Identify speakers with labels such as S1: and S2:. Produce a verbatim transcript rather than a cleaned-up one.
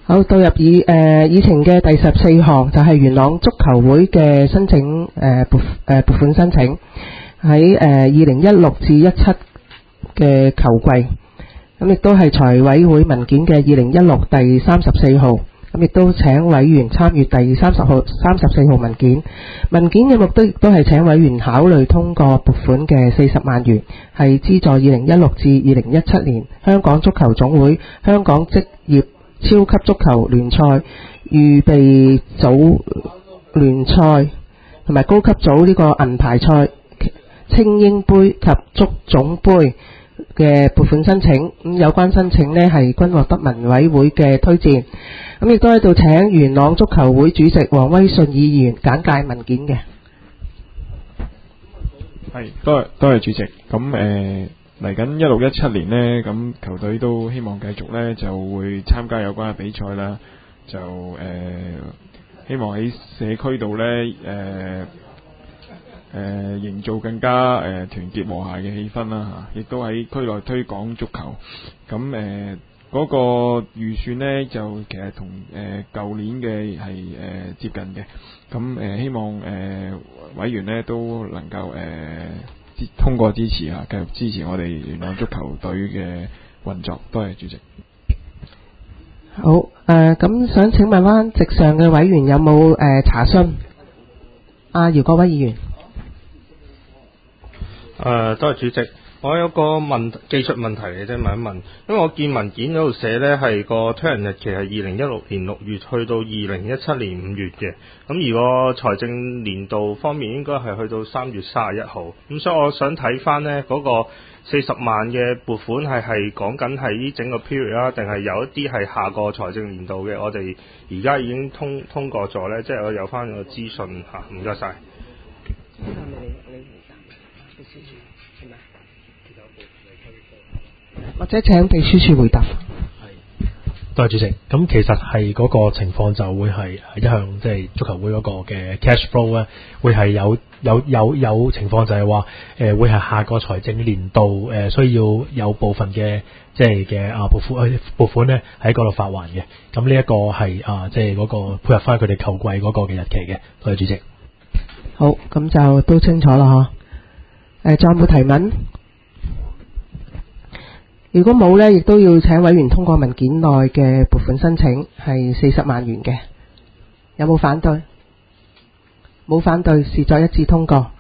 S1: 好，到入議誒議程嘅第十四項就係元朗足球會嘅申請誒撥誒撥款申請喺誒二零一六至一七嘅球季，咁亦都係財委會文件嘅二零一六第三十四號，咁亦都請委員參閱第三十號三十四號文件。文件嘅目的亦都係請委員考慮通過撥款嘅四十萬元，係資助二零一六至二零一七年香港足球總會香港職業超級足球聯賽預備組聯賽同埋高級組呢個銀牌賽菁英杯及足總杯嘅撥款申請。咁有關申請呢係均獲得民委會嘅推薦。咁亦都喺度請元朗足球會主席黃威信議員簡介文件嘅。
S2: 係，多謝多謝主席。咁誒嚟緊一六一七年呢，咁球隊都希望繼續呢就會參加有關嘅比賽啦。就誒、呃、希望喺社區度呢誒誒、呃呃、營造更加誒、呃、團結和諧嘅氣氛啦嚇，亦都喺區內推廣足球。咁誒嗰個預算呢，就其實同誒舊年嘅係誒接近嘅。咁誒、呃、希望誒、呃、委員呢都能夠誒、呃、通過支持啊，繼續支持我哋元朗足球隊嘅運作。多謝主席。
S1: 好誒，咁、呃、想請問翻席上嘅委員有冇誒、呃、查詢？阿、啊、姚國威議員。
S3: 誒、呃，多謝主席。我有個問技術問題嘅啫，問一問，因為我見文件嗰度寫呢係個推行日期係二零一六年六月去到二零一七年五月嘅，咁而個財政年度方面應該係去到三月三十一號，咁所以我想睇翻呢嗰個四十萬嘅撥款係係講緊係呢整個 period 啊，定係有一啲係下個財政年度嘅？我哋而家已經通通過咗呢，即係我有翻個資訊嚇，唔該晒。
S1: 或者請秘書處回答。
S4: 係，多謝主席。咁其實係嗰個情況就會係一向即係足球會嗰個嘅 cash flow 咧，會係有有有有情況就係話誒會係下個財政年度誒、呃、需要有部分嘅即係嘅啊撥款撥款咧喺嗰度發還嘅。咁呢一個係啊即係嗰個配合翻佢哋球季嗰個嘅日期嘅。多謝主席。
S1: 好，咁就都清楚啦嗬。誒，仲有冇提問？如果冇呢，亦都要請委員通過文件內嘅撥款申請，係四十萬元嘅。有冇反對？冇反對，視作一致通過。